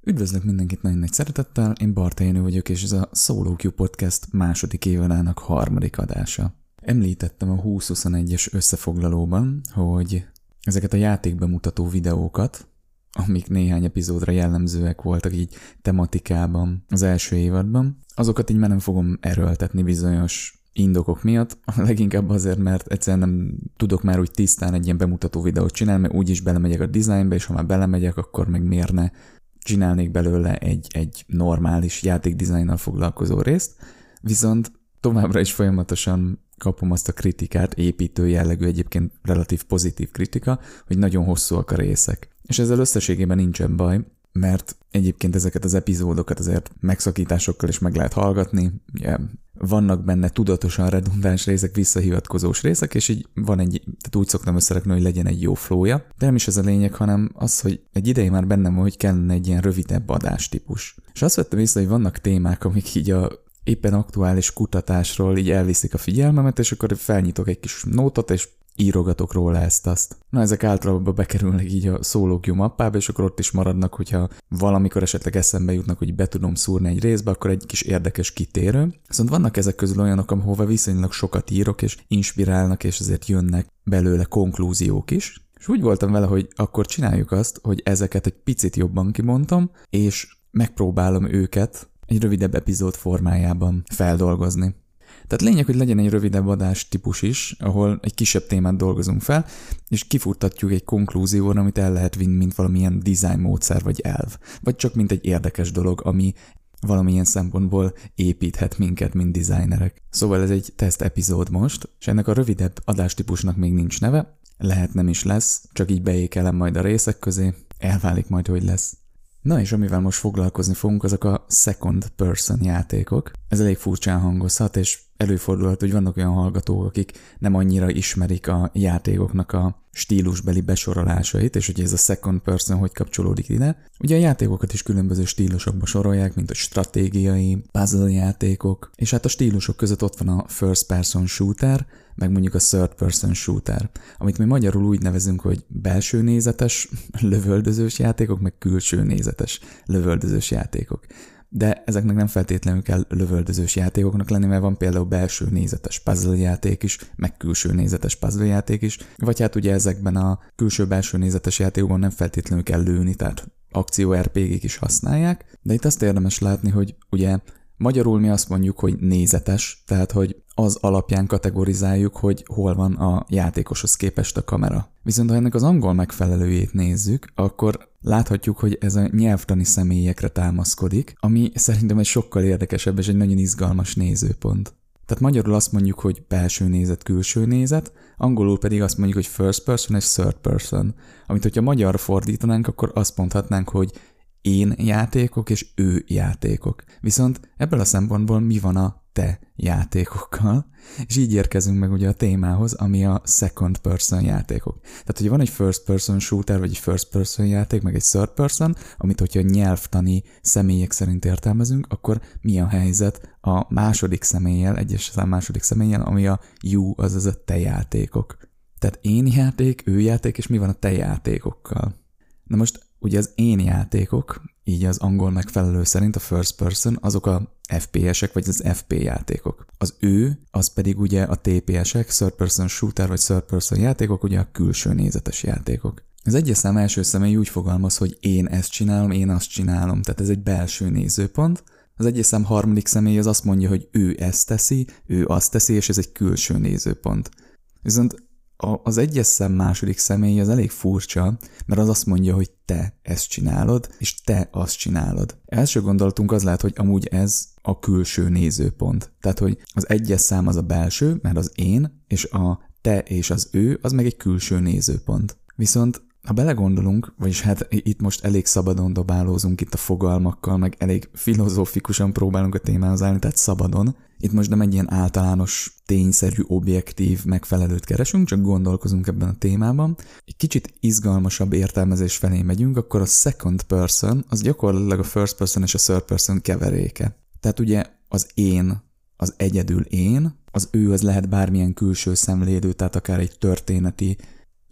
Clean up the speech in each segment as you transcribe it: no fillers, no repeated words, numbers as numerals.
Üdvözlök mindenkit nagyon nagy szeretettel, én Barta Jenő vagyok, és ez a Solo Q Podcast második évadának harmadik adása. Említettem a 2021-es összefoglalóban, hogy ezeket a játékbemutató videókat, amik néhány epizódra jellemzőek voltak így tematikában az első évadban, azokat így már nem fogom erőltetni bizonyos indokok miatt, leginkább azért, mert egyszerűen nem tudok már úgy tisztán egy ilyen bemutató videót csinálni, mert úgyis belemegyek a designbe, és ha már belemegyek, akkor meg miért ne csinálnék belőle egy normális játékdizájnnal foglalkozó részt, viszont továbbra is folyamatosan kapom azt a kritikát, építő jellegű, egyébként relatív pozitív kritika, hogy nagyon hosszúak a részek. És ezzel összességében nincsen baj, mert egyébként ezeket az epizódokat azért megszakításokkal is meg lehet hallgatni, ugye vannak benne tudatosan redundáns részek, visszahivatkozós részek, és így van tehát úgy szoktam összerakni, hogy legyen egy jó flója. De nem is ez a lényeg, hanem az, hogy egy ideje már bennem van, hogy kellene egy ilyen rövidebb adástípus. És azt vettem észre, hogy vannak témák, amik így a éppen aktuális kutatásról így elviszik a figyelmemet, és akkor felnyitok egy kis nótot, és írogatok róla ezt-azt. Na, ezek általában bekerülnek így a Solo Q mappába, és akkor ott is maradnak, hogyha valamikor esetleg eszembe jutnak, hogy be tudom szúrni egy részbe, akkor egy kis érdekes kitérő. Viszont vannak ezek közül olyanok, ahova viszonylag sokat írok, és inspirálnak, és ezért jönnek belőle konklúziók is. És úgy voltam vele, hogy akkor csináljuk azt, hogy ezeket egy picit jobban kimondom, és megpróbálom őket egy rövidebb epizód formájában feldolgozni. Tehát lényeg, hogy legyen egy rövidebb adás típus is, ahol egy kisebb témát dolgozunk fel, és kifuttatjuk egy konklúzióra, amit el lehet vinni, mint valamilyen design módszer vagy elv. Vagy csak mint egy érdekes dolog, ami valamilyen szempontból építhet minket, mint designerek. Szóval ez egy teszt epizód most, és ennek a rövidebb adástípusnak még nincs neve, lehet nem is lesz, csak így beékelem majd a részek közé, elválik majd, hogy lesz. Na és amivel most foglalkozni fogunk, azok a second person játékok. Ez elég furcsán hangozhat, és előfordulhat, hogy vannak olyan hallgatók, akik nem annyira ismerik a játékoknak a stílusbeli besorolásait, és hogy ez a second person hogy kapcsolódik ide. Ugye a játékokat is különböző stílusokba sorolják, mint a stratégiai, puzzle játékok, és hát a stílusok között ott van a first person shooter, meg mondjuk a third person shooter, amit mi magyarul úgy nevezünk, hogy belső nézetes lövöldözős játékok, meg külső nézetes lövöldözős játékok. De ezeknek nem feltétlenül kell lövöldözős játékoknak lenni, mert van például belső nézetes puzzle játék is, meg külső nézetes puzzle játék is, vagy hát ugye ezekben a külső-belső nézetes játékokban nem feltétlenül kell lőni, tehát akció RPG-k is használják, de itt azt érdemes látni, hogy ugye magyarul mi azt mondjuk, hogy nézetes, tehát hogy az alapján kategorizáljuk, hogy hol van a játékoshoz képest a kamera. Viszont ha ennek az angol megfelelőjét nézzük, akkor láthatjuk, hogy ez a nyelvtani személyekre támaszkodik, ami szerintem egy sokkal érdekesebb és egy nagyon izgalmas nézőpont. Tehát magyarul azt mondjuk, hogy belső nézet, külső nézet, angolul pedig azt mondjuk, hogy first person és third person, amit hogyha magyarra fordítanánk, akkor azt mondhatnánk, hogy én játékok és ő játékok. Viszont ebből a szempontból mi van a te játékokkal? És így érkezünk meg ugye a témához, ami a second person játékok. Tehát, hogy van egy first person shooter, vagy egy first person játék, meg egy third person, amit hogyha nyelvtani személyek szerint értelmezünk, akkor mi a helyzet a második személlyel, egyes szám második személlyel, ami a you, azaz a te játékok. Tehát én játék, ő játék, és mi van a te játékokkal? Na most ugye az én játékok, így az angol megfelelő szerint a first person, azok a FPS-ek, vagy az FP játékok. Az ő, az pedig ugye a TPS-ek, third person shooter, vagy third person játékok, ugye a külső nézetes játékok. Az egyes szám első személy úgy fogalmaz, hogy én ezt csinálom, én azt csinálom, tehát ez egy belső nézőpont. Az egyes szám harmadik személy az azt mondja, hogy ő ezt teszi, ő azt teszi, és ez egy külső nézőpont. Viszont az egyes szám második személy az elég furcsa, mert az azt mondja, hogy te ezt csinálod, és te azt csinálod. Első gondolatunk az lehet, hogy amúgy ez a külső nézőpont. Tehát, hogy az egyes szám az a belső, mert az én, és a te és az ő, az meg egy külső nézőpont. Viszont ha belegondolunk, vagyis hát itt most elég szabadon dobálózunk itt a fogalmakkal, meg elég filozófikusan próbálunk a témához állni, tehát szabadon. Itt most nem egy ilyen általános, tényszerű, objektív megfelelőt keresünk, csak gondolkozunk ebben a témában. Egy kicsit izgalmasabb értelmezés felé megyünk, akkor a second person az gyakorlatilag a first person és a third person keveréke. Tehát ugye az én, az egyedül én, az ő az lehet bármilyen külső szemlélő, tehát akár egy történeti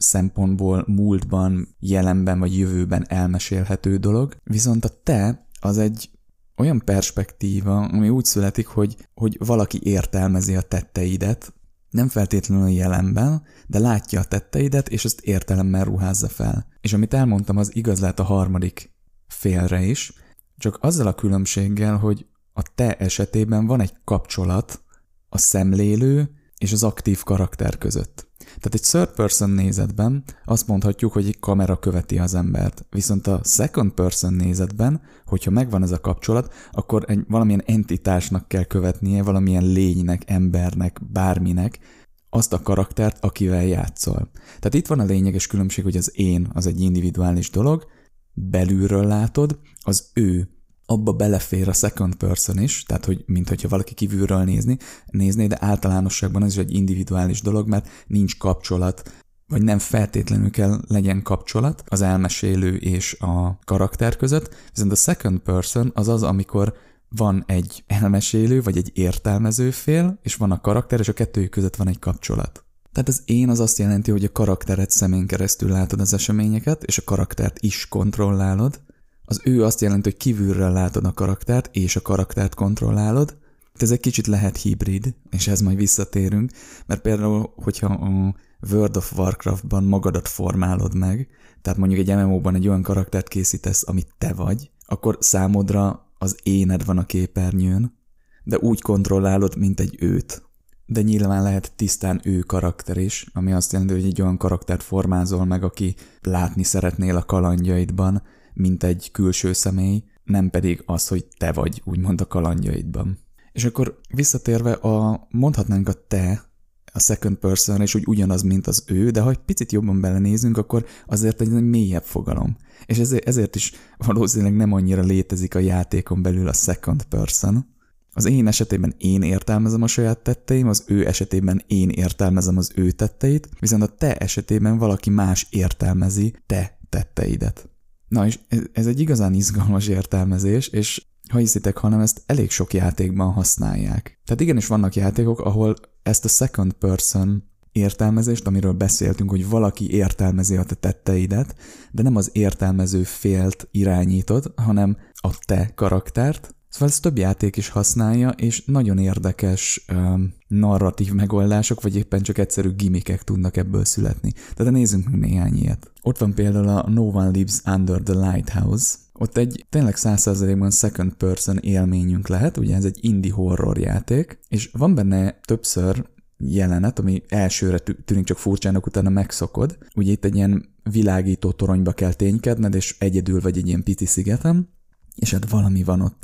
szempontból múltban, jelenben vagy jövőben elmesélhető dolog, viszont a te az egy olyan perspektíva, ami úgy születik, hogy valaki értelmezi a tetteidet, nem feltétlenül a jelenben, de látja a tetteidet, és azt értelemmel ruházza fel. És amit elmondtam, az igaz lehet a harmadik félre is, csak azzal a különbséggel, hogy a te esetében van egy kapcsolat a szemlélő és az aktív karakter között. Tehát egy third person nézetben azt mondhatjuk, hogy egy kamera követi az embert. Viszont a second person nézetben, hogyha megvan ez a kapcsolat, akkor valamilyen entitásnak kell követnie, valamilyen lénynek, embernek, bárminek azt a karaktert, akivel játszol. Tehát itt van a lényeges különbség, hogy az én az egy individuális dolog, belülről látod, az ő abba belefér a second person is, tehát hogy mintha valaki kívülről nézné, de általánosságban ez is egy individuális dolog, mert nincs kapcsolat, vagy nem feltétlenül kell legyen kapcsolat az elmesélő és a karakter között, viszont a second person az, amikor van egy elmesélő, vagy egy értelmező fél, és van a karakter, és a kettőjük között van egy kapcsolat. Tehát az én az azt jelenti, hogy a karakteret szemén keresztül látod az eseményeket, és a karaktert is kontrollálod. Az ő azt jelenti, hogy kívülről látod a karaktert, és a karaktert kontrollálod. Ez egy kicsit lehet hibrid, és ez majd visszatérünk, mert például, hogyha a World of Warcraftban magadat formálod meg, tehát mondjuk egy MMO-ban egy olyan karaktert készítesz, amit te vagy, akkor számodra az éned van a képernyőn, de úgy kontrollálod, mint egy őt. De nyilván lehet tisztán ő karakter is, ami azt jelenti, hogy egy olyan karaktert formázol meg, aki látni szeretnél a kalandjaidban, mint egy külső személy, nem pedig az, hogy te vagy, úgymond a kalandjaidban. És akkor visszatérve, mondhatnánk a te, a second person, és úgy ugyanaz, mint az ő, de ha egy picit jobban belenézünk, akkor azért egy mélyebb fogalom. És ezért is valószínűleg nem annyira létezik a játékon belül a second person. Az én esetében én értelmezem a saját tetteim, az ő esetében én értelmezem az ő tetteit, viszont a te esetében valaki más értelmezi te tetteidet. Na és ez egy igazán izgalmas értelmezés, és ha hiszitek, hanem ezt elég sok játékban használják. Tehát igenis vannak játékok, ahol ezt a second person értelmezést, amiről beszéltünk, hogy valaki értelmezi a te tetteidet, de nem az értelmező félt irányítod, hanem a te karaktert. Szóval ezt több játék is használja, és nagyon érdekes narratív megoldások, vagy éppen csak egyszerű gimmickek tudnak ebből születni. Tehát nézzünk meg néhány ilyet. Ott van például a No One Lives Under the Lighthouse. Ott egy tényleg 100%-ban second person élményünk lehet, ugye ez egy indie horror játék, és van benne többször jelenet, ami elsőre tűnik csak furcsának, utána megszokod. Ugye itt egy ilyen világító toronyba kell ténykedned, és egyedül vagy egy ilyen pici szigeten, és hát valami van ott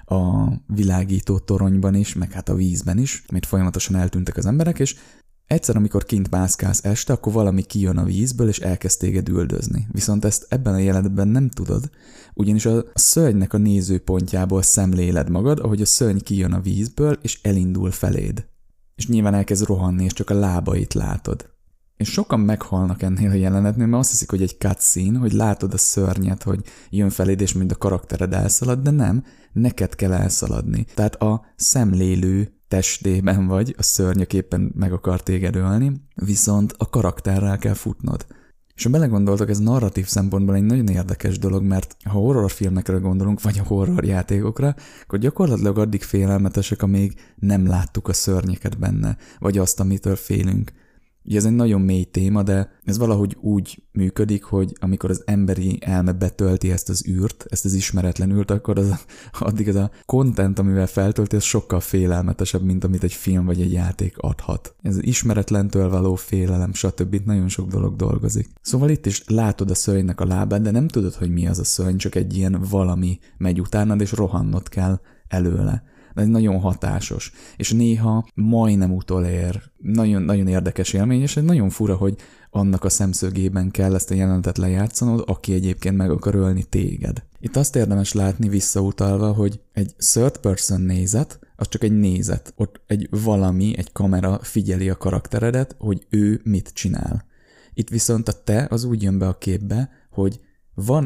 a világító toronyban is, meg hát a vízben is, amit folyamatosan eltűntek az emberek, és egyszer, amikor kint mászkálsz este, akkor valami kijön a vízből, és elkezd téged üldözni. Viszont ezt ebben a jelenetben nem tudod, ugyanis a szörnynek a nézőpontjából szemléled magad, ahogy a szörny kijön a vízből, és elindul feléd. És nyilván elkezd rohanni, és csak a lábait látod. És sokan meghalnak ennél a jelenetnél, mert azt hiszik, hogy egy cutscene, hogy látod a szörnyet, hogy jön feléd, és mind a karaktered elszalad, de nem, neked kell elszaladni. Tehát a szemlélő testében vagy, a szörnyek éppen meg akar téged ölni, viszont a karakterrel kell futnod. És ha belegondoltak, ez narratív szempontból egy nagyon érdekes dolog, mert ha horrorfilmekre gondolunk, vagy a horrorjátékokra, akkor gyakorlatilag addig félelmetesek, amíg nem láttuk a szörnyeket benne, vagy azt, amitől félünk. Ugye ez egy nagyon mély téma, de ez valahogy úgy működik, hogy amikor az emberi elme betölti ezt az űrt, ezt az ismeretlen űrt, akkor addig az a content, amivel feltölti, ez sokkal félelmetesebb, mint amit egy film vagy egy játék adhat. Ez az ismeretlentől való félelem, stb. Nagyon sok dolog dolgozik. Szóval itt is látod a szörnynek a lábát, de nem tudod, hogy mi az a szörny, csak egy ilyen valami megy utánad, és rohannod kell előle. De ez nagyon hatásos, és néha majdnem utolér. Nagyon, nagyon érdekes élmény, és nagyon fura, hogy annak a szemszögében kell ezt a jelenetet lejátszanod, aki egyébként meg akar ölni téged. Itt azt érdemes látni visszautalva, hogy egy third person nézet, az csak egy nézet. Ott egy valami, egy kamera figyeli a karakteredet, hogy ő mit csinál. Itt viszont a te az úgy jön be a képbe, hogy van egy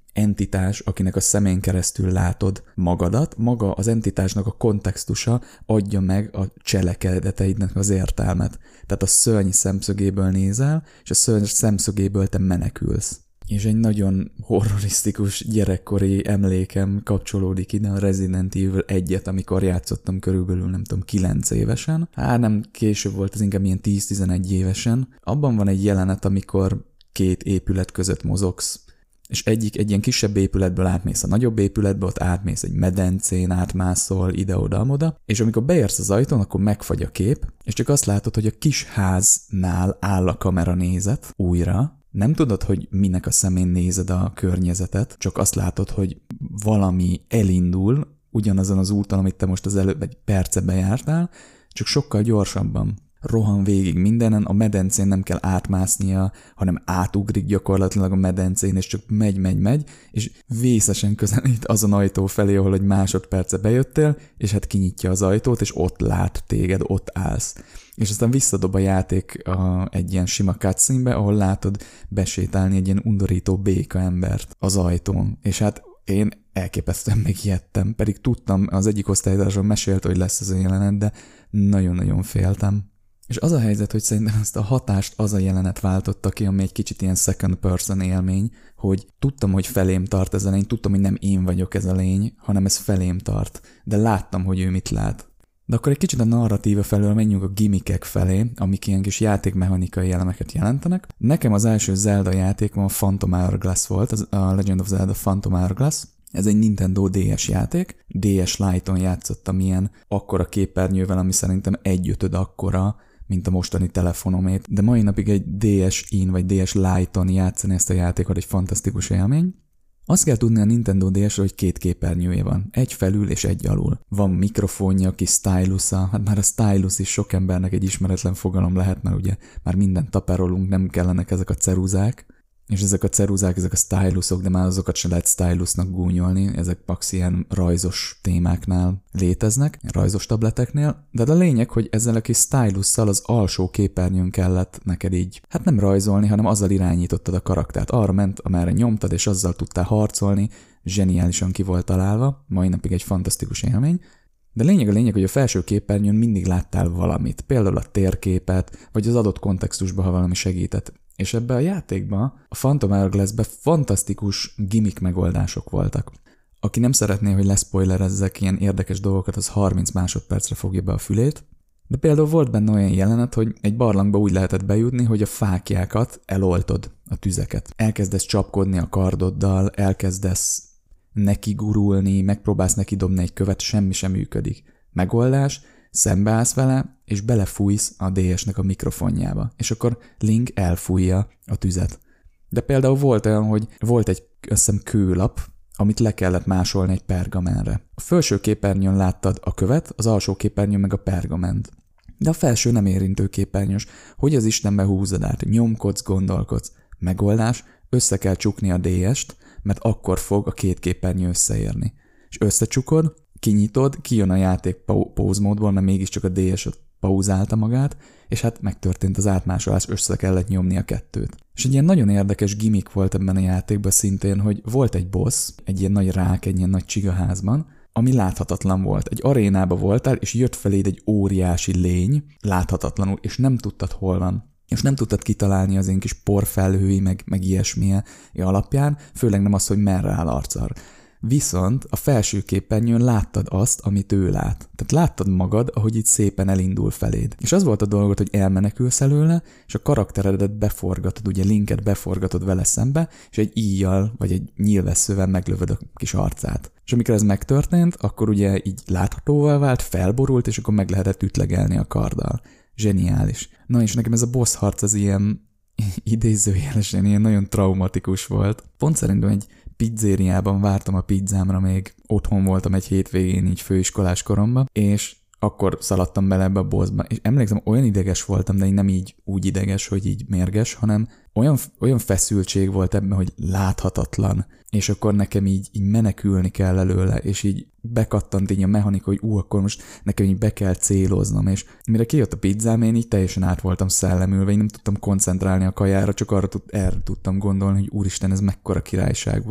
entitás, akinek a szemén keresztül látod magadat, maga az entitásnak a kontextusa adja meg a cselekedeteidnek az értelmet. Tehát a szörny szemszögéből nézel, és a szörny szemszögéből te menekülsz. És egy nagyon horrorisztikus gyerekkori emlékem kapcsolódik ide, a Resident Evil 1-et, amikor játszottam körülbelül, nem tudom, 9 évesen. Nem később volt, ez inkább ilyen 10-11 évesen. Abban van egy jelenet, amikor két épület között mozogsz, és egy ilyen kisebb épületből átmész a nagyobb épületbe, ott átmész egy medencén, átmászol ide-oda-amoda, és amikor beérsz az ajtón, akkor megfagy a kép, és csak azt látod, hogy a kis háznál áll a kamera nézet újra. Nem tudod, hogy minek a szemén nézed a környezetet, csak azt látod, hogy valami elindul ugyanazon az úton, amit te most az előbb egy perce bejártál, csak sokkal gyorsabban. Rohan végig mindenen, a medencén nem kell átmásznia, hanem átugrik gyakorlatilag a medencén, és csak megy, és vészesen közelít azon ajtó felé, ahol egy másodperce bejöttél, és hát kinyitja az ajtót, és ott lát téged, ott állsz. És aztán visszadob a játék egy ilyen sima cutscene-be, ahol látod besétálni egy ilyen undorító béka embert az ajtón. És hát én elképesztően megijedtem, pedig tudtam, az egyik osztálytársam mesélte, hogy lesz ez a jelenet, de nagyon-nagyon féltem. És az a helyzet, hogy szerintem ezt a hatást az a jelenet váltotta ki, ami egy kicsit ilyen second person élmény, hogy tudtam, hogy felém tart ez a lény, tudtam, hogy nem én vagyok ez a lény, hanem ez felém tart, de láttam, hogy ő mit lát. De akkor egy kicsit a narratíva felől menjünk a gimmickek felé, amik ilyen kis játékmechanikai elemeket jelentenek. Nekem az első Zelda játékom a Phantom Hourglass volt, a Legend of Zelda Phantom Hourglass. Ez egy Nintendo DS játék. DS Lite-on játszottam ilyen akkora képernyővel, ami szerintem 1/5 akkora, mint a mostani telefonomét, de mai napig egy DS-in vagy DS Lite-on játszani ezt a játékot egy fantasztikus élmény. Azt kell tudni a Nintendo DS-ről, hogy 2 képernyője van, egy felül és egy alul. Van mikrofonja, kis stylusa, hát már a stylus is sok embernek egy ismeretlen fogalom lehet, mert ugye már mindent taperolunk, nem kellenek ezek a ceruzák, és ezek a ceruzák, ezek a stylusok, de már azokat se lehet stylusnak gúnyolni, ezek max ilyen rajzos témáknál léteznek, rajzos tableteknél, de a lényeg, hogy ezzel a kis stylusszal az alsó képernyőn kellett neked így, hát nem rajzolni, hanem azzal irányítottad a karaktert. Arra ment, amerre nyomtad, és azzal tudtál harcolni, zseniálisan ki volt találva, mai napig egy fantasztikus élmény. De lényeg, hogy a felső képernyőn mindig láttál valamit, például a térképet, vagy az adott kontextusban, ha valami segített. És ebbe a játékban, a Phantom Hourglass-be fantasztikus gimmick megoldások voltak. Aki nem szeretné, hogy leszpoilerezzek ilyen érdekes dolgokat, az 30 másodpercre fogja be a fülét. De például volt benne olyan jelenet, hogy egy barlangba úgy lehetett bejutni, hogy a fáklyákat eloltod, a tüzeket. Elkezdesz csapkodni a kardoddal, elkezdesz neki gurulni, megpróbálsz neki dobni egy követ, semmi sem működik. Megoldás, szembeállsz vele, és belefújsz a DS-nek a mikrofonjába. És akkor Link elfújja a tüzet. De például volt olyan, hogy volt egy, azt hiszem, kőlap, amit le kellett másolni egy pergamentre. A felső képernyőn láttad a követ, az alsó képernyőn meg a pergament. De a felső nem érintő képernyős. Hogy az Istenbe húzod át? Nyomkodsz, gondolkodsz. Megoldás, össze kell csukni a DS-t, mert akkor fog a 2 képernyő összeérni. És összecsukod, kinyitod, kijön a játék pause módból, mert mégiscsak a DS pauzálta magát, és hát megtörtént az átmásolás, össze kellett nyomni a 2-t. És egy ilyen nagyon érdekes gimmick volt ebben a játékban szintén, hogy volt egy boss, egy ilyen nagy rák, egy ilyen nagy csigaházban, ami láthatatlan volt. Egy arénába voltál, és jött feléd egy óriási lény, láthatatlanul, és nem tudtad, hol van. És nem tudtad kitalálni az én kis porfelhői, meg ilyesmilyen alapján, főleg nem az, hogy merre áll arccal. Viszont a felső képernyőn láttad azt, amit ő lát. Tehát láttad magad, ahogy itt szépen elindul feléd. És az volt a dolgot, hogy elmenekülsz előle, és a karakteredet beforgatod, ugye Linket beforgatod vele szembe, és egy íjjal, vagy egy nyílvesszővel meglövöd a kis arcát. És amikor ez megtörtént, akkor ugye így láthatóvá vált, felborult, és akkor meg lehetett ütlegelni a karddal. Zseniális. Na és nekem ez a boss harc az ilyen idézőjelesen ilyen nagyon traumatikus volt. Pont szerintem egy pizzériában vártam a pizzámra, még otthon voltam egy hétvégén így főiskolás koromban, és akkor szaladtam bele ebbe a bossba, és emlékszem, olyan ideges voltam, de én nem így úgy ideges, hogy így mérges, hanem olyan feszültség volt ebben, hogy láthatatlan, és akkor nekem így menekülni kell előle, és így bekattant így a mechanika, hogy akkor most nekem így be kell céloznom, és mire kijött a pizzám, én így teljesen át voltam szellemülve, én nem tudtam koncentrálni a kajára, csak erre tudtam gondolni, hogy úristen, ez mekkora királyság volt.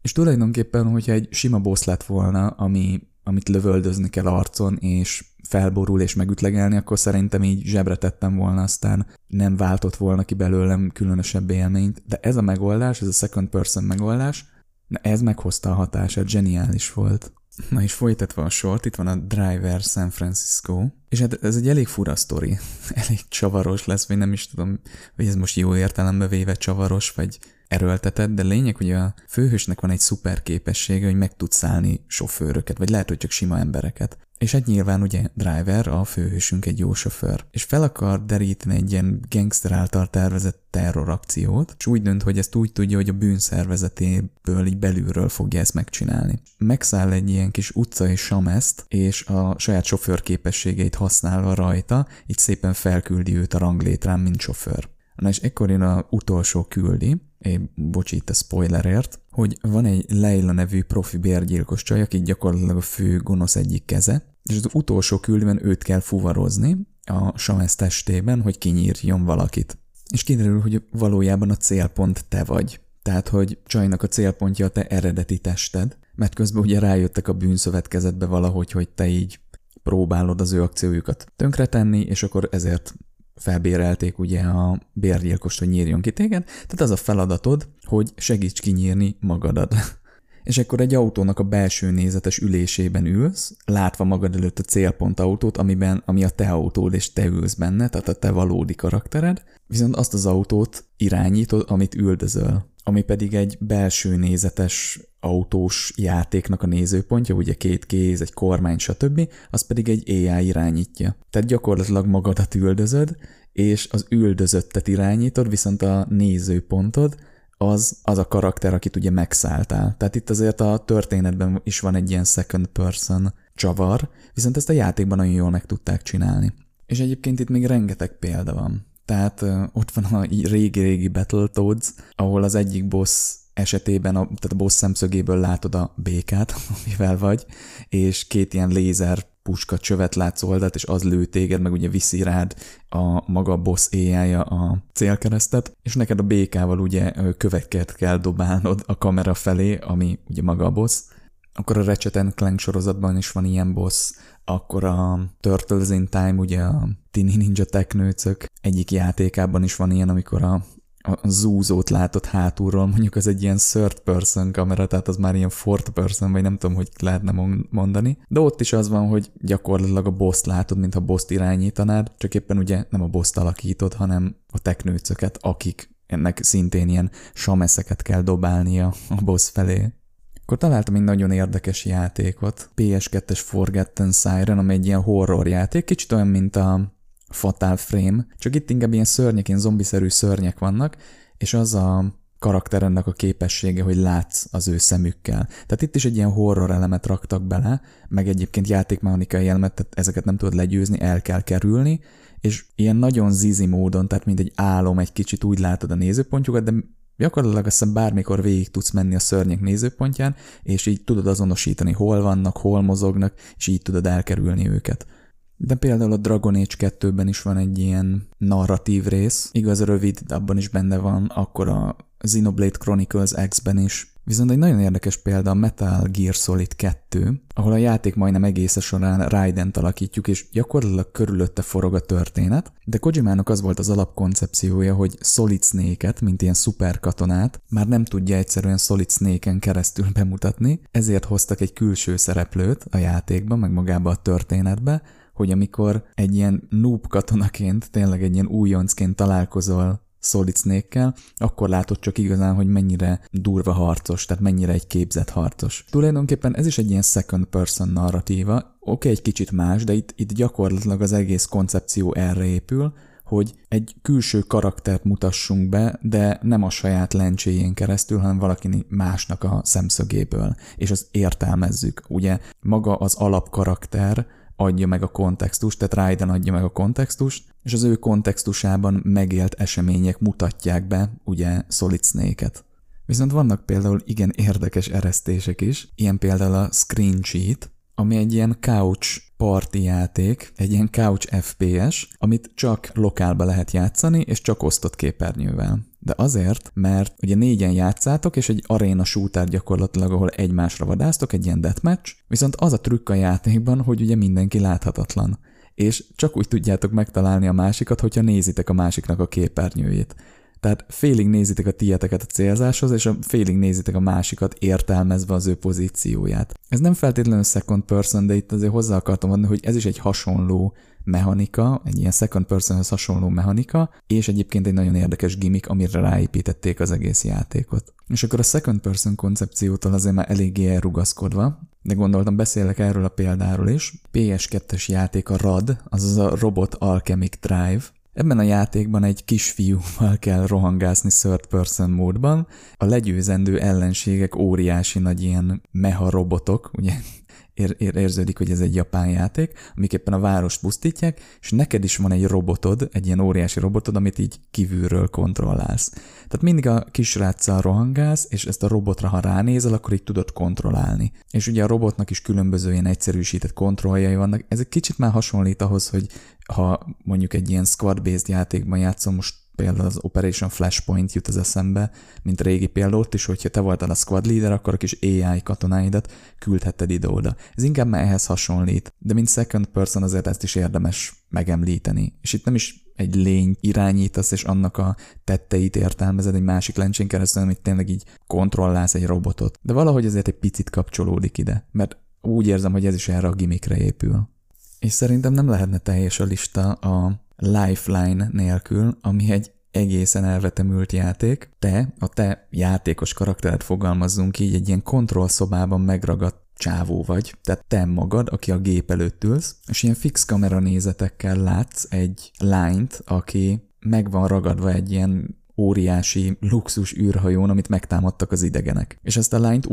És tulajdonképpen, hogyha egy sima boss lett volna, amit lövöldözni kell arcon, és felborul és megütlegelni, akkor szerintem így zsebre tettem volna, aztán nem váltott volna ki belőlem különösebb élményt. De ez a megoldás, ez a second person megoldás, ez meghozta a hatását, zseniális volt. Na és folytatva a sort, itt van a Driver San Francisco, és hát ez egy elég fura sztori, elég csavaros lesz, vagy nem is tudom, hogy ez most jó értelembe véve csavaros, vagy erőltetett, de lényeg, hogy a főhősnek van egy szuper képessége, hogy meg tud szállni sofőröket, vagy lehet, hogy csak sima embereket. És hát nyilván ugye Driver, a főhősünk egy jó sofőr. És fel akar deríteni egy ilyen gangster által tervezett terrorakciót, és úgy dönt, hogy ezt úgy tudja, hogy a bűnszervezetéből így belülről fogja ezt megcsinálni. Megszáll egy ilyen kis utcai sameszt, és a saját sofőr képességeit használva rajta, így szépen felküldi őt a ranglétrán, mint sofőr. Na és ekkor jön az utolsó küldi, bocsi itt a spoilerért, hogy van egy Leila nevű profi bérgyilkos csaj, aki gyakorlatilag a fő gonosz egyik keze, és az utolsó küldiben őt kell fuvarozni a Samesz testében, hogy kinyírjon valakit. És kiderül, hogy valójában a célpont te vagy. Tehát, hogy csajnak a célpontja a te eredeti tested, mert közben ugye rájöttek a bűnszövetkezetbe valahogy, hogy te így próbálod az ő akciójukat tönkretenni, és akkor ezért felbérelték ugye a bérgyilkost, hogy nyírjon ki téged, tehát az a feladatod, hogy segíts kinyírni magadat. És akkor egy autónak a belső nézetes ülésében ülsz, látva magad előtt a célpont autót, ami a te autód, és te ülsz benne, tehát a te valódi karaktered, viszont azt az autót irányítod, amit üldözöl, ami pedig egy belső nézetes autós játéknak a nézőpontja, ugye 2 kéz, egy kormány, stb., az pedig egy AI irányítja. Tehát gyakorlatilag magadat üldözöd, és az üldözöttet irányítod, viszont a nézőpontod az a karakter, akit ugye megszálltál. Tehát itt azért a történetben is van egy ilyen second person csavar, viszont ezt a játékban nagyon jól meg tudták csinálni. És egyébként itt még rengeteg példa van. Tehát ott van a régi-régi Battletoads, ahol az egyik boss esetében, tehát a boss szemszögéből látod a békát, amivel vagy, és 2 ilyen lézer puska csövet látsz oldalt, és az lő téged, meg ugye viszi rád a maga boss AI-ja a célkeresztet, és neked a békával ugye köveket kell dobálnod a kamera felé, ami ugye maga a boss. Akkor a Ratchet & Clank sorozatban is van ilyen boss, akkor a Turtles in Time, ugye a Teenage Ninja Teknőcök egyik játékában is van ilyen, amikor a zúzót látod hátulról, mondjuk az egy ilyen third person kamera, tehát az már ilyen fourth person, vagy nem tudom, hogy lehetne mondani. De ott is az van, hogy gyakorlatilag a boss-t látod, mintha boss-t irányítanád, csak éppen ugye nem a boss-t alakítod, hanem a teknőcöket, akik ennek szintén ilyen sameszeket kell dobálnia a boss felé. Akkor találtam egy nagyon érdekes játékot, PS2-es Forgotten Siren, ami egy ilyen horror játék, kicsit olyan, mint a Fatal Frame, csak itt inkább ilyen szörnyek, ilyen zombiszerű szörnyek vannak, és az a karakterennek a képessége, hogy látsz az ő szemükkel. Tehát itt is egy ilyen horror elemet raktak bele, meg egyébként játékmechanikai elemet, tehát ezeket nem tudod legyőzni, el kell kerülni, és ilyen nagyon zizi módon, tehát mint egy álom, egy kicsit úgy látod a nézőpontjukat, de gyakorlatilag azt hiszem bármikor végig tudsz menni a szörnyek nézőpontján, és így tudod azonosítani, hol vannak, hol mozognak, és így tudod elkerülni őket. De például a Dragon Age 2-ben is van egy ilyen narratív rész, igaz rövid, de abban is benne van, akkor a Xenoblade Chronicles X-ben is. Viszont egy nagyon érdekes példa a Metal Gear Solid 2, ahol a játék majdnem egész során Raident alakítjuk, és gyakorlatilag körülötte forog a történet, de Kojimának az volt az alapkoncepciója, hogy Solid Snake-et, mint ilyen szuperkatonát, már nem tudja egyszerűen Solid Snake-en keresztül bemutatni, ezért hoztak egy külső szereplőt a játékba, meg magába a történetbe, hogy amikor egy ilyen noob katonaként, tényleg egy ilyen újoncként találkozol Solid Snake-kel, akkor látod csak igazán, hogy mennyire durva harcos, tehát mennyire egy képzett harcos. Tulajdonképpen ez is egy ilyen second person narratíva, oké, egy kicsit más, de itt gyakorlatilag az egész koncepció erre épül, hogy egy külső karaktert mutassunk be, de nem a saját lencséjén keresztül, hanem valaki másnak a szemszögéből, és azt értelmezzük. Ugye maga az alapkarakter adja meg a kontextust, tehát Raiden adja meg a kontextust, és az ő kontextusában megélt események mutatják be, ugye, Solid Snake-et. Viszont vannak például igen érdekes eresztések is, ilyen például a Screen Cheat, ami egy ilyen couch party játék, egy ilyen couch FPS, amit csak lokálba lehet játszani, és csak osztott képernyővel. De azért, mert ugye 4-en játszátok, és egy aréna shooter gyakorlatilag, ahol egymásra vadásztok, egy ilyen deathmatch, viszont az a trükk a játékban, hogy ugye mindenki láthatatlan. És csak úgy tudjátok megtalálni a másikat, hogyha nézitek a másiknak a képernyőjét. Tehát félig nézitek a tieteket a célzáshoz, és félig nézitek a másikat értelmezve az ő pozícióját. Ez nem feltétlenül second person, de itt azért hozzá akartam adni, hogy ez is egy hasonló mechanika, egy ilyen second personhez hasonló mechanika, és egyébként egy nagyon érdekes gimmick, amire ráépítették az egész játékot. És akkor a second person koncepciótól azért már eléggé elrugaszkodva, de gondoltam beszélek erről a példáról is. PS2-es játék a RAD, azaz a Robot Alchemic Drive. Ebben a játékban egy kisfiúval kell rohangászni third person módban. A legyőzendő ellenségek óriási nagy ilyen meha robotok, ugye érződik, hogy ez egy japán játék, amik éppen a várost pusztítják, és neked is van egy robotod, egy ilyen óriási robotod, amit így kívülről kontrollálsz. Tehát mindig a kisráccal rohangálsz, és ezt a robotra, ha ránézel, akkor így tudod kontrollálni. És ugye a robotnak is különböző ilyen egyszerűsített kontrolljai vannak. Ez egy kicsit már hasonlít ahhoz, hogy ha mondjuk egy ilyen squad-based játékban játszom, most például az Operation Flashpoint jut az eszembe, mint régi példa, ott is, hogyha te voltál a squad leader, akkor a kis AI katonáidat küldhetted ide-oda. Ez inkább már ehhez hasonlít, de mint second person azért ezt is érdemes megemlíteni. És itt nem is egy lény irányítasz, és annak a tetteit értelmezed egy másik lencsén keresztül, amit tényleg így kontrollálsz egy robotot. De valahogy azért egy picit kapcsolódik ide, mert úgy érzem, hogy ez is erre a gimmickre épül. És szerintem nem lehetne teljes a lista a Lifeline nélkül, ami egy egészen elvetemült játék. A te játékos karaktered, fogalmazzunk így, egy ilyen kontrollszobában megragadt csávó vagy, tehát te magad, aki a gép előtt ülsz, és ilyen fix kamera nézetekkel látsz egy lányt, aki meg van ragadva egy ilyen óriási luxus űrhajón, amit megtámadtak az idegenek. És ezt a lányt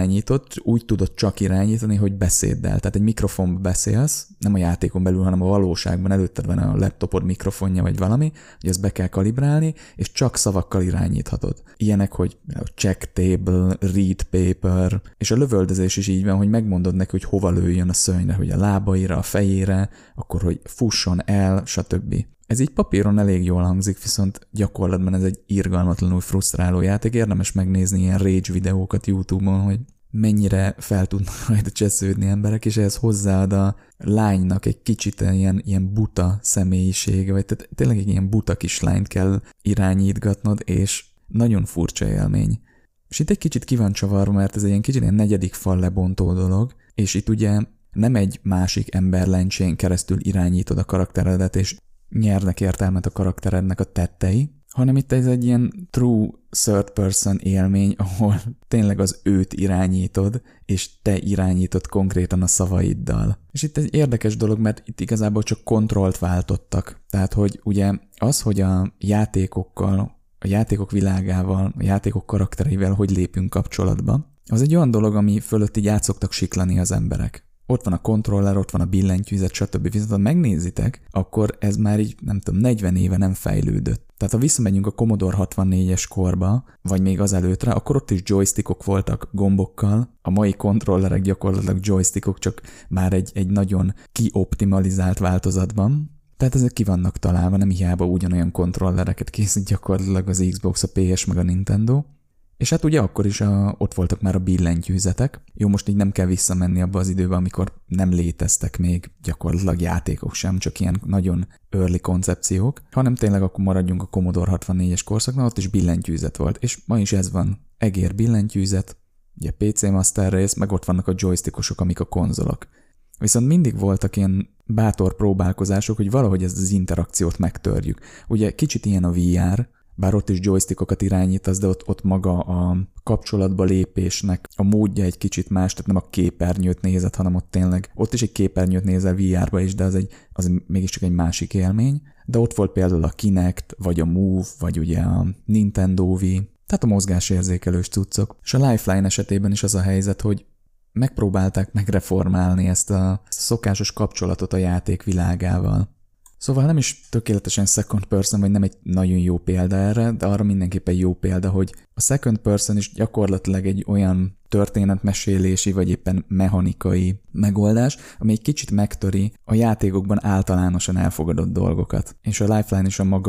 úgy tudod csak irányítani, hogy beszéddel. Tehát egy mikrofonba beszélsz, nem a játékon belül, hanem a valóságban, előtted van a laptopod mikrofonja vagy valami, hogy ezt be kell kalibrálni, és csak szavakkal irányíthatod. Ilyenek, hogy check table, read paper, és a lövöldözés is így van, hogy megmondod neki, hogy hova lőjön a szörnyre, hogy a lábaira, a fejére, akkor hogy fusson el, stb. Ez így papíron elég jól hangzik, viszont gyakorlatban ez egy irgalmatlanul frusztráló játék. Érdemes megnézni ilyen rage videókat YouTube-on, hogy mennyire fel tudnak rajta csesződni emberek, és ehhez hozzáad a lánynak egy kicsit ilyen buta személyisége, vagy tehát tényleg egy ilyen buta kislányt kell irányítgatnod, és nagyon furcsa élmény. És itt egy kicsit ki van csavarva, mert ez egy ilyen kicsit ilyen negyedik fal lebontó dolog, és itt ugye nem egy másik ember lencsén keresztül irányítod a karakteredet, és nyernek értelmet a karakterednek a tettei, hanem itt ez egy ilyen true third person élmény, ahol tényleg az őt irányítod, és te irányítod konkrétan a szavaiddal. És itt egy érdekes dolog, mert itt igazából csak kontrollt váltottak. Tehát, hogy ugye az, hogy a játékokkal, a játékok világával, a játékok karaktereivel hogy lépünk kapcsolatba, az egy olyan dolog, ami fölött így át szoktak siklani az emberek. Ott van a kontroller, ott van a billentyűzet, stb. Viszont ha megnézitek, akkor ez már így, nem tudom, 40 éve nem fejlődött. Tehát ha visszamegyünk a Commodore 64-es korba, vagy még az előttre, akkor ott is joystickok voltak gombokkal. A mai kontrollerek gyakorlatilag joystickok, csak már egy nagyon kioptimalizált változatban. Tehát ezek ki vannak találva, nem hiába ugyanolyan kontrollereket készít gyakorlatilag az Xbox, a PS meg a Nintendo. És hát ugye akkor is ott voltak már a billentyűzetek. Jó, most így nem kell visszamenni abba az időbe, amikor nem léteztek még gyakorlatilag játékok sem, csak ilyen nagyon early koncepciók, hanem tényleg akkor maradjunk a Commodore 64-es korszaknál, ott is billentyűzet volt. És ma is ez van, egér billentyűzet, ugye PC Master Race, meg ott vannak a joystickosok, amik a konzolok. Viszont mindig voltak ilyen bátor próbálkozások, hogy valahogy ezt az interakciót megtörjük. Ugye kicsit ilyen a VR, bár ott is joystickokat irányítasz, de ott maga a kapcsolatba lépésnek a módja egy kicsit más, tehát nem a képernyőt nézed, hanem ott is egy képernyőt nézel VR-ba is, de az mégiscsak egy másik élmény. De ott volt például a Kinect, vagy a Move, vagy ugye a Nintendo Wii, tehát a mozgásérzékelős cuccok. És a Lifeline esetében is az a helyzet, hogy megpróbálták megreformálni ezt a szokásos kapcsolatot a játék világával. Szóval nem is tökéletesen second person, vagy nem egy nagyon jó példa erre, de arra mindenképpen jó példa, hogy a second person is gyakorlatilag egy olyan történetmesélési, vagy éppen mechanikai megoldás, ami egy kicsit megtöri a játékokban általánosan elfogadott dolgokat. És a Lifeline is a maga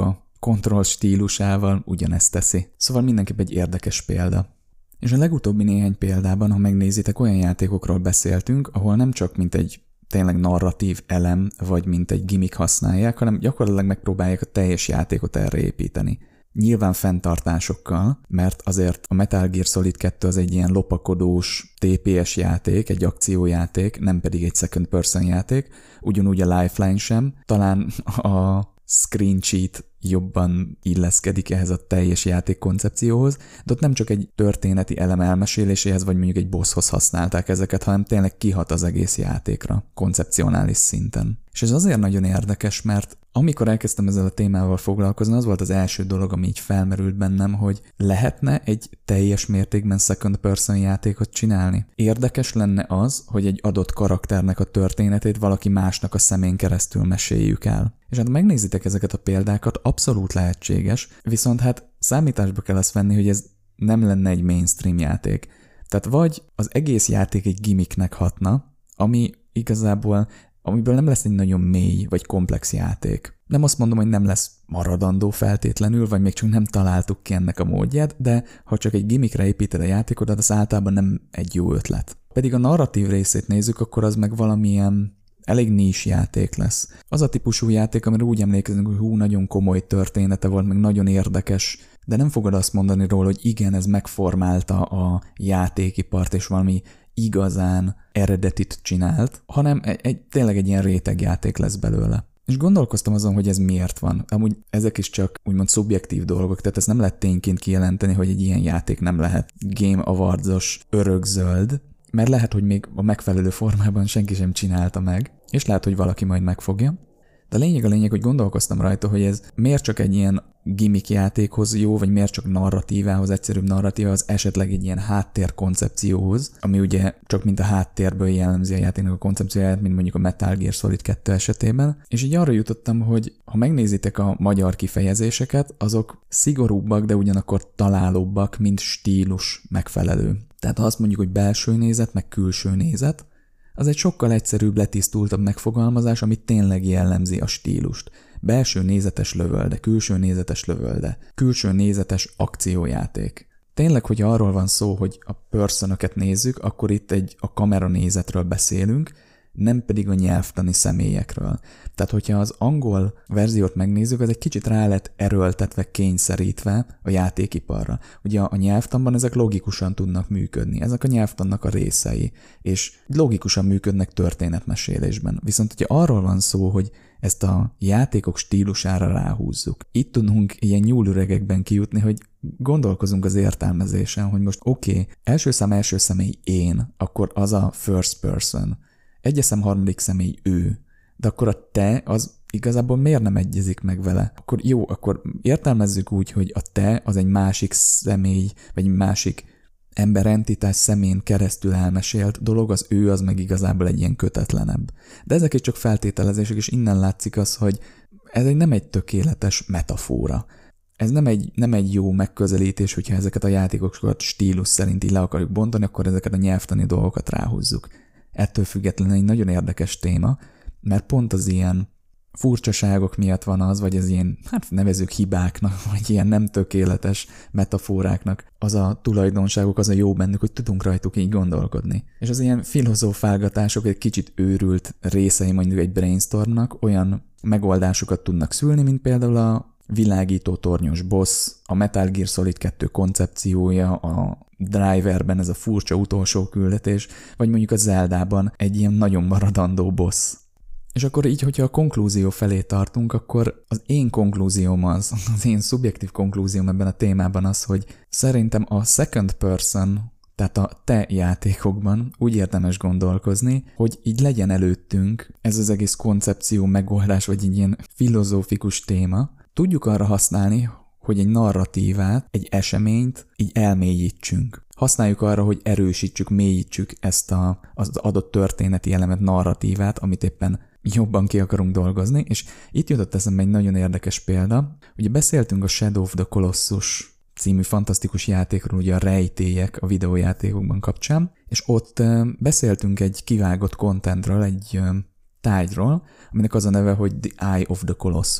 kontroll stílusával ugyanezt teszi. Szóval mindenképp egy érdekes példa. És a legutóbbi néhány példában, ha megnézitek, olyan játékokról beszéltünk, ahol nem csak mint egy tényleg narratív elem, vagy mint egy gimmick használják, hanem gyakorlatilag megpróbálják a teljes játékot erre építeni. Nyilván fenntartásokkal, mert azért a Metal Gear Solid 2 az egy ilyen lopakodós TPS játék, egy akciójáték, nem pedig egy second person játék, ugyanúgy a Lifeline sem, talán a screen cheat jobban illeszkedik ehhez a teljes játék koncepcióhoz, de ott nem csak egy történeti elem elmeséléséhez, vagy mondjuk egy bosshoz használták ezeket, hanem tényleg kihat az egész játékra, koncepcionális szinten. És ez azért nagyon érdekes, mert amikor elkezdtem ezzel a témával foglalkozni, az volt az első dolog, ami így felmerült bennem, hogy lehetne egy teljes mértékben second person játékot csinálni. Érdekes lenne az, hogy egy adott karakternek a történetét valaki másnak a szemén keresztül meséljük el. És hát megnézitek ezeket a példákat, abszolút lehetséges, viszont hát számításba kell azt venni, hogy ez nem lenne egy mainstream játék. Tehát vagy az egész játék egy gimmicknek hatna, ami igazából amiből nem lesz egy nagyon mély vagy komplex játék. Nem azt mondom, hogy nem lesz maradandó feltétlenül, vagy még csak nem találtuk ki ennek a módját, de ha csak egy gimmickre építed a játékodat, az általában nem egy jó ötlet. Pedig a narratív részét nézzük, akkor az meg valamilyen elég niche játék lesz. Az a típusú játék, amire úgy emlékezünk, hogy nagyon komoly története volt, meg nagyon érdekes, de nem fogod azt mondani róla, hogy igen, ez megformálta a játékipart, és valami igazán eredetit csinált, hanem tényleg egy ilyen rétegjáték lesz belőle. És gondolkoztam azon, hogy ez miért van. Amúgy ezek is csak úgymond szubjektív dolgok, tehát ezt nem lehet tényként kijelenteni, hogy egy ilyen játék nem lehet Game Awards-os örökzöld, mert lehet, hogy még a megfelelő formában senki sem csinálta meg, és lehet, hogy valaki majd megfogja. De a lényeg, hogy gondolkoztam rajta, hogy ez miért csak egy ilyen gimmick játékhoz jó, vagy miért csak narratívához, egyszerűbb narratívához, esetleg egy ilyen háttérkoncepcióhoz, ami ugye csak mint a háttérből jellemzi a játéknak a koncepcióját, mint mondjuk a Metal Gear Solid 2 esetében. És így arra jutottam, hogy ha megnézitek a magyar kifejezéseket, azok szigorúbbak, de ugyanakkor találóbbak, mint stílus megfelelő. Tehát ha azt mondjuk, hogy belső nézet, meg külső nézet, az egy sokkal egyszerűbb, letisztultabb megfogalmazás, ami tényleg jellemzi a stílust. Belső nézetes lövölde, külső nézetes lövölde, külső nézetes akciójáték. Tényleg, hogy arról van szó, hogy a personöket nézzük, akkor itt a kamera nézetről beszélünk, nem pedig a nyelvtani személyekről. Tehát, hogyha az angol verziót megnézzük, az egy kicsit rá lett erőltetve, kényszerítve a játékiparra. Ugye a nyelvtanban ezek logikusan tudnak működni, ezek a nyelvtannak a részei, és logikusan működnek történetmesélésben. Viszont, hogyha arról van szó, hogy ezt a játékok stílusára ráhúzzuk, itt tudunk ilyen nyúlüregekben kijutni, hogy gondolkozunk az értelmezésen, hogy most első személy én, akkor az a first person. Harmadik személy ő. De akkor a te az igazából miért nem egyezik meg vele? Akkor értelmezzük úgy, hogy a te az egy másik személy, vagy másik emberentitás szemén keresztül elmesélt dolog, az ő az meg igazából egy ilyen kötetlenebb. De ezek is csak feltételezések, és innen látszik az, hogy ez nem egy tökéletes metafora. Ez nem egy jó megközelítés, hogyha ezeket a játékokat stílus szerint így le akarjuk bontani, akkor ezeket a nyelvtani dolgokat ráhúzzuk. Ettől függetlenül egy nagyon érdekes téma, mert pont az ilyen furcsaságok miatt van az, vagy az ilyen, nevezzük hibáknak, vagy ilyen nem tökéletes metaforáknak, az a tulajdonságok, az a jó bennük, hogy tudunk rajtuk így gondolkodni. És az ilyen filozófálgatások egy kicsit őrült részei mondjuk egy brainstormnak olyan megoldásokat tudnak szülni, mint például a világító tornyos boss, a Metal Gear Solid 2 koncepciója, a Driverben ez a furcsa utolsó küldetés, vagy mondjuk a Zeldában egy ilyen nagyon maradandó boss. És akkor így, hogyha a konklúzió felé tartunk, akkor az én konklúzióm az én szubjektív konklúzióm ebben a témában az, hogy szerintem a second person, tehát a te játékokban úgy érdemes gondolkozni, hogy így legyen előttünk ez az egész koncepció, megoldás, vagy egy ilyen filozófikus téma. Tudjuk arra használni, hogy egy narratívát, egy eseményt így elmélyítsünk. Használjuk arra, hogy erősítsük, mélyítsük ezt az adott történeti elemet, narratívát, amit éppen jobban ki akarunk dolgozni, és itt jutott eszembe egy nagyon érdekes példa. Ugye beszéltünk a Shadow of the Colossus című fantasztikus játékról, ugye a rejtélyek a videójátékokban kapcsán, és ott beszéltünk egy kivágott contentről, egy tárgyról, aminek az a neve, hogy The Eye of the Colossus.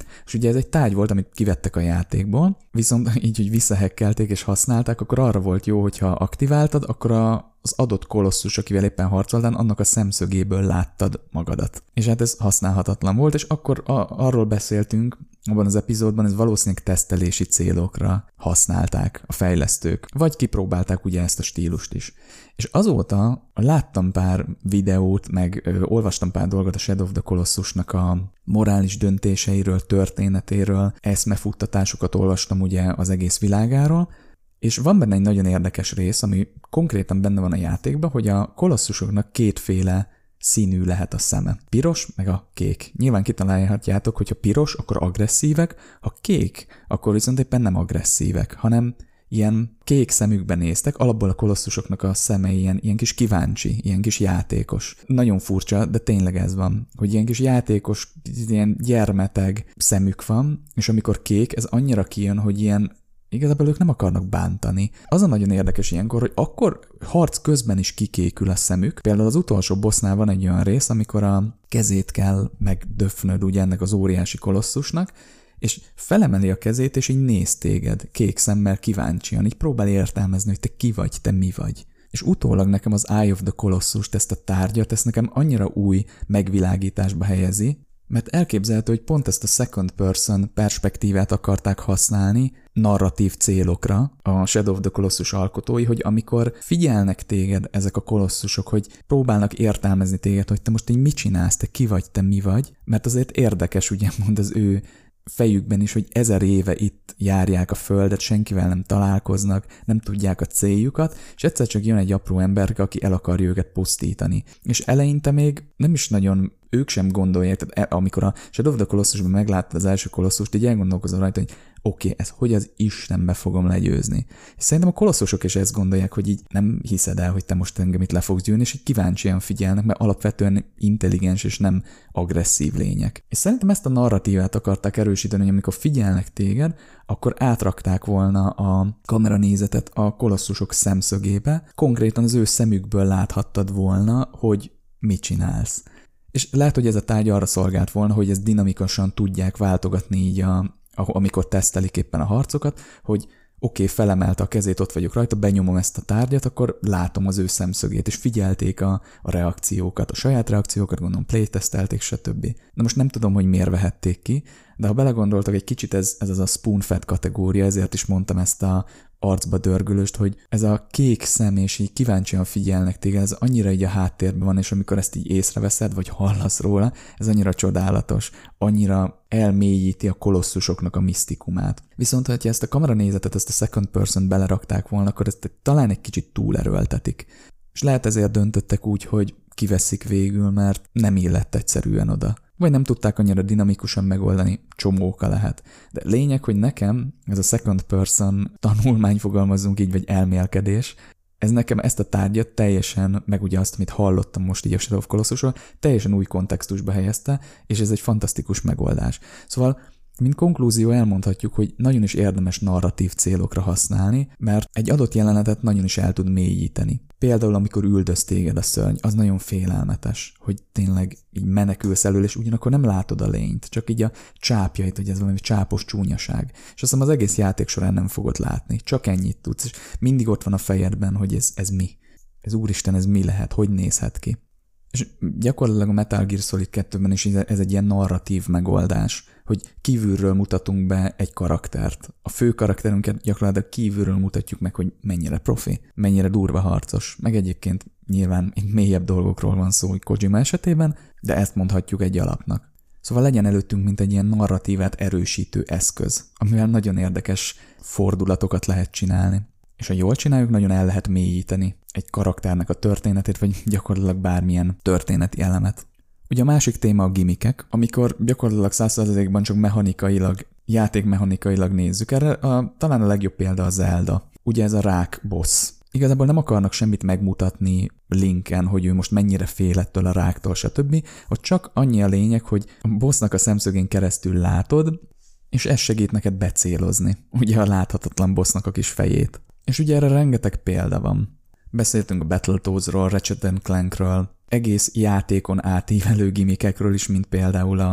És ugye ez egy tárgy volt, amit kivettek a játékból, viszont így, hogy visszahekkelték és használták, akkor arra volt jó, hogyha aktiváltad, akkor az adott kolosszus, akivel éppen harcoltál, annak a szemszögéből láttad magadat. És hát ez használhatatlan volt, és akkor arról beszéltünk, abban az epizódban ez valószínűleg tesztelési célokra használták a fejlesztők, vagy kipróbálták ugye ezt a stílust is. És azóta láttam pár videót, meg olvastam pár dolgot a Shadow of the Colossusnak a morális döntéseiről, történetéről, eszmefuttatásokat olvastam ugye az egész világáról, és van benne egy nagyon érdekes rész, ami konkrétan benne van a játékban, hogy a kolosszusoknak kétféle színű lehet a szeme. Piros, meg a kék. Nyilván kitalálhatjátok, hogyha piros, akkor agresszívek, ha kék, akkor viszont éppen nem agresszívek, hanem ilyen kék szemükben néztek, alapból a kolosszusoknak a szeme ilyen kis kíváncsi, ilyen kis játékos. Nagyon furcsa, de tényleg ez van, hogy ilyen kis játékos, ilyen gyermeteg szemük van, és amikor kék, ez annyira kijön, hogy ilyen igazából ők nem akarnak bántani. Az a nagyon érdekes ilyenkor, hogy akkor harc közben is kikékül a szemük. Például az utolsó bossnál van egy olyan rész, amikor a kezét kell megdöfnöd ugye ennek az óriási kolosszusnak, és felemeli a kezét, és így néz téged kék szemmel kíváncsian, így próbál értelmezni, hogy te ki vagy, te mi vagy. És utólag nekem az Eye of the Colossus, ezt a tárgyat, ezt nekem annyira új megvilágításba helyezi, mert elképzelhető, hogy pont ezt a second person perspektívát akarták használni narratív célokra a Shadow of the Colossus alkotói, hogy amikor figyelnek téged ezek a kolosszusok, hogy próbálnak értelmezni téged, hogy te most így mit csinálsz, te ki vagy, te mi vagy, mert azért érdekes, ugye mond az ő fejükben is, hogy 1000 éve itt járják a földet, senkivel nem találkoznak, nem tudják a céljukat, és egyszer csak jön egy apró emberke, aki el akarja őket pusztítani. És eleinte még nem is nagyon ők sem gondolják, tehát amikor a Shadow of the Colossusban megláttad az első kolosszust, így elgondolkozol rajta, hogy oké, ez hogy az Istenbe fogom legyőzni. És szerintem a kolosszusok is ezt gondolják, hogy így nem hiszed el, hogy te most engem itt le fogsz győzni, és így kíváncsian figyelnek, mert alapvetően intelligens és nem agresszív lények. És szerintem ezt a narratívát akarták erősíteni, hogy amikor figyelnek téged, akkor átrakták volna a kameranézetet a kolosszusok szemszögébe, konkrétan az ő szemükből láthattad volna, hogy mit csinálsz. És lehet, hogy ez a tárgy arra szolgált volna, hogy ezt dinamikusan tudják váltogatni így amikor tesztelik éppen a harcokat, hogy oké, felemelte a kezét, ott vagyok rajta, benyomom ezt a tárgyat, akkor látom az ő szemszögét, és figyelték a reakciókat, a saját reakciókat, gondolom playtesztelték, stb. De most nem tudom, hogy miért vehették ki, de ha belegondoltak egy kicsit, ez az a spoon-fed kategória, ezért is mondtam ezt a arcba dörgülöst, hogy ez a kék szem, és így kíváncsian figyelnek téged, ez annyira így a háttérben van, és amikor ezt így észreveszed, vagy hallasz róla, ez annyira csodálatos, annyira elmélyíti a kolosszusoknak a misztikumát. Viszont, ha ezt a kameranézetet, ezt a second person belerakták volna, akkor ezt talán egy kicsit túlerőltetik. És lehet ezért döntöttek úgy, hogy kiveszik végül, mert nem illett egyszerűen oda. Vagy nem tudták annyira dinamikusan megoldani, csomóka lehet. De lényeg, hogy nekem ez a second person tanulmány, fogalmazzunk így, vagy elmélkedés, ez nekem ezt a tárgyat teljesen, meg ugye azt, amit hallottam most így a Shadow of Colossusról, teljesen új kontextusba helyezte, és ez egy fantasztikus megoldás. Szóval, mint konklúzió elmondhatjuk, hogy nagyon is érdemes narratív célokra használni, mert egy adott jelenetet nagyon is el tud mélyíteni. Például, amikor üldöz téged a szörny, az nagyon félelmetes, hogy tényleg így menekülsz elől, és ugyanakkor nem látod a lényt, csak így a csápjait, hogy ez valami csápos csúnyaság. És azt hiszem az egész játék során nem fogod látni, csak ennyit tudsz, és mindig ott van a fejedben, hogy ez mi. Ez úristen, ez mi lehet, hogy nézhet ki. És gyakorlatilag a Metal Gear Solid 2-ben is ez egy ilyen narratív megoldás, hogy kívülről mutatunk be egy karaktert. A fő karakterünket gyakorlatilag kívülről mutatjuk meg, hogy mennyire profi, mennyire durva harcos. Meg egyébként nyilván itt mélyebb dolgokról van szó, hogy Kojima esetében, de ezt mondhatjuk egy alapnak. Szóval legyen előttünk, mint egy ilyen narratívát erősítő eszköz, amivel nagyon érdekes fordulatokat lehet csinálni. És ha jól csináljuk, nagyon el lehet mélyíteni egy karakternek a történetét, vagy gyakorlatilag bármilyen történeti elemet. Ugye a másik téma a gimmickek, amikor gyakorlatilag 100%-ban csak mechanikailag, játékmechanikailag nézzük. Erre talán a legjobb példa a Zelda. Ugye ez a rák boss. Igazából nem akarnak semmit megmutatni Linken, hogy ő most mennyire fél ettől a ráktól, stb. Ott csak annyi a lényeg, hogy a bossnak a szemszögén keresztül látod, és ez segít neked becélozni. Ugye a láthatatlan bossnak a kis fejét. És ugye erre rengeteg példa van. Beszéltünk a Battletoadsról, Ratchet & Clankről, egész játékon átívelő gimmickekről is, mint például a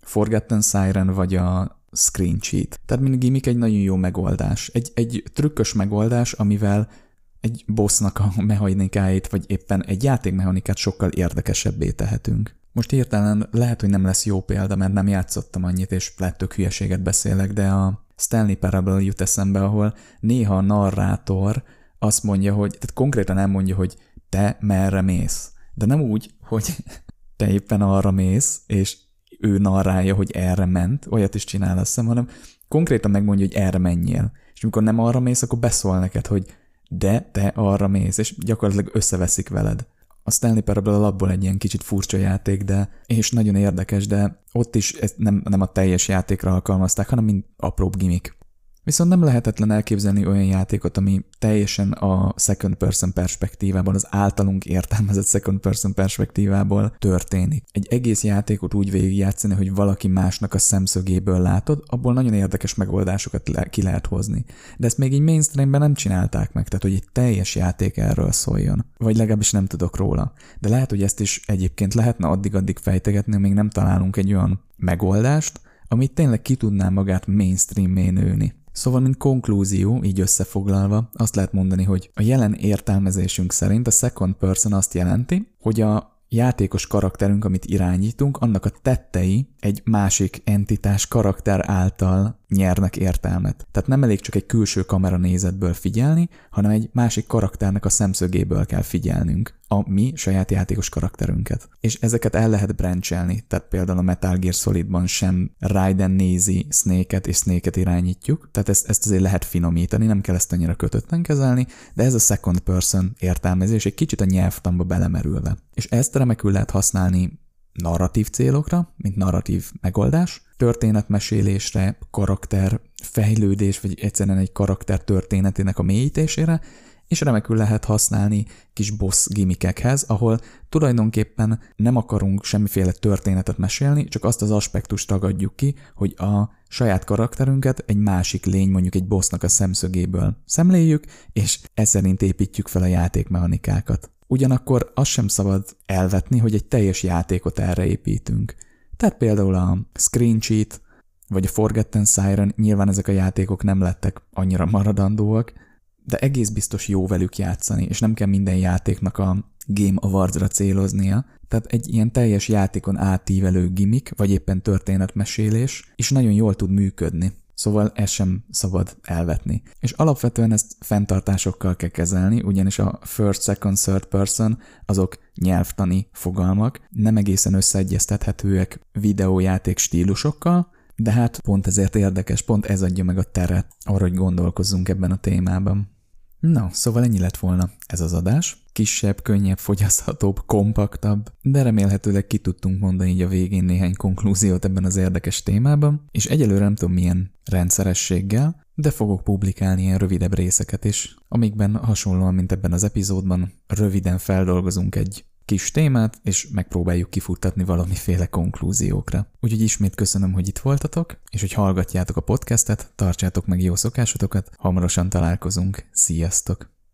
Forgotten Siren vagy a Screen Cheat. Tehát mint gimmick egy nagyon jó megoldás. Egy trükkös megoldás, amivel egy bossnak a mechanikáit, vagy éppen egy játékmechanikát sokkal érdekesebbé tehetünk. Most hirtelen lehet, hogy nem lesz jó példa, mert nem játszottam annyit, és lehet tök hülyeséget beszélek, de a Stanley Parable jut eszembe, ahol néha a narrátor azt mondja, hogy, tehát konkrétan elmondja, hogy te merre mész. De nem úgy, hogy te éppen arra mész, és ő narrálja, hogy erre ment, olyat is csinál, azt hiszem, hanem konkrétan megmondja, hogy erre menjél. És amikor nem arra mész, akkor beszól neked, hogy de te arra mész, és gyakorlatilag összeveszik veled. A Stanley Parable alapból egy ilyen kicsit furcsa játék, és nagyon érdekes, de ott is ezt nem a teljes játékra alkalmazták, hanem mint apróbb gimmick. Viszont nem lehetetlen elképzelni olyan játékot, ami teljesen a second person perspektívából, az általunk értelmezett second person perspektívából történik. Egy egész játékot úgy végigjátszani, hogy valaki másnak a szemszögéből látod, abból nagyon érdekes megoldásokat ki lehet hozni. De ezt még így mainstreamben nem csinálták meg, tehát hogy egy teljes játék erről szóljon. Vagy legalábbis nem tudok róla. De lehet, hogy ezt is egyébként lehetne addig-addig fejtegetni, amíg nem találunk egy olyan megoldást, amit tényleg ki tudná magát mainstream-mé nőni. Szóval, mint konklúzió, így összefoglalva, azt lehet mondani, hogy a jelen értelmezésünk szerint a second person azt jelenti, hogy a játékos karakterünk, amit irányítunk, annak a tettei egy másik entitás karakter által nyernek értelmet. Tehát nem elég csak egy külső kamera nézetből figyelni, hanem egy másik karakternek a szemszögéből kell figyelnünk a mi saját játékos karakterünket. És ezeket el lehet branchelni, tehát például a Metal Gear Solidban sem Raiden nézi Snake-et és Snake-et irányítjuk, tehát ezt azért lehet finomítani, nem kell ezt annyira kötötten kezelni, de ez a second person értelmezés egy kicsit a nyelvtamba belemerülve. És ezt remekül lehet használni narratív célokra, mint narratív megoldás, történetmesélésre, karakter fejlődés, vagy egyszerűen egy karakter történetének a mélyítésére, és remekül lehet használni kis boss gimmickekhez, ahol tulajdonképpen nem akarunk semmiféle történetet mesélni, csak azt az aspektust tagadjuk ki, hogy a saját karakterünket egy másik lény, mondjuk egy bossnak a szemszögéből szemléljük, és ez szerint építjük fel a játékmechanikákat. Ugyanakkor azt sem szabad elvetni, hogy egy teljes játékot erre építünk. Tehát például a Screen Cheat, vagy a Forgotten Siren, nyilván ezek a játékok nem lettek annyira maradandóak, de egész biztos jó velük játszani, és nem kell minden játéknak a Game Awards-ra céloznia, tehát egy ilyen teljes játékon átívelő gimmick, vagy éppen történetmesélés is nagyon jól tud működni. Szóval ezt sem szabad elvetni. És alapvetően ezt fenntartásokkal kell kezelni, ugyanis a first, second, third person azok nyelvtani fogalmak, nem egészen összeegyeztethetőek videójáték stílusokkal, de hát pont ezért érdekes, pont ez adja meg a teret arra, hogy gondolkozzunk ebben a témában. Na, szóval ennyi lett volna ez az adás. Kisebb, könnyebb, fogyaszthatóbb, kompaktabb, de remélhetőleg ki tudtunk mondani így a végén néhány konklúziót ebben az érdekes témában, és egyelőre nem tudom milyen rendszerességgel, de fogok publikálni ilyen rövidebb részeket is, amikben hasonlóan, mint ebben az epizódban, röviden feldolgozunk egy kis témát, és megpróbáljuk kifuttatni valamiféle konklúziókra. Úgyhogy ismét köszönöm, hogy itt voltatok, és hogy hallgatjátok a podcastet, tartsátok meg jó szokásotokat, hamarosan találkozunk. Sziasztok!